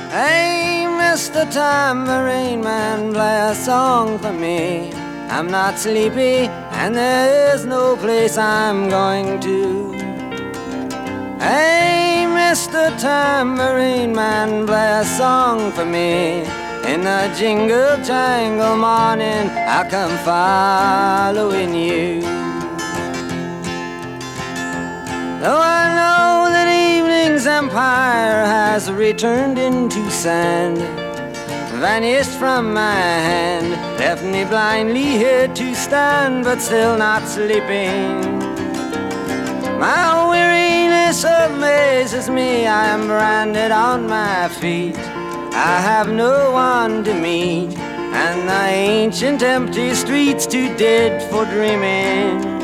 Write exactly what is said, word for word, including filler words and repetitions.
Hey, Mister Tambourine Man, play a song for me. I'm not sleepy, and there is no place I'm going to. Hey, Mister Tambourine Man, play a song for me. In the jingle jangle morning, I'll come following you. Though I know that evening's empire has returned into sand, vanished from my hand, left me blindly here to stand, but still not sleeping. My weariness amazes me, I am branded on my feet. I have no one to meet, and the ancient empty streets too dead for dreaming.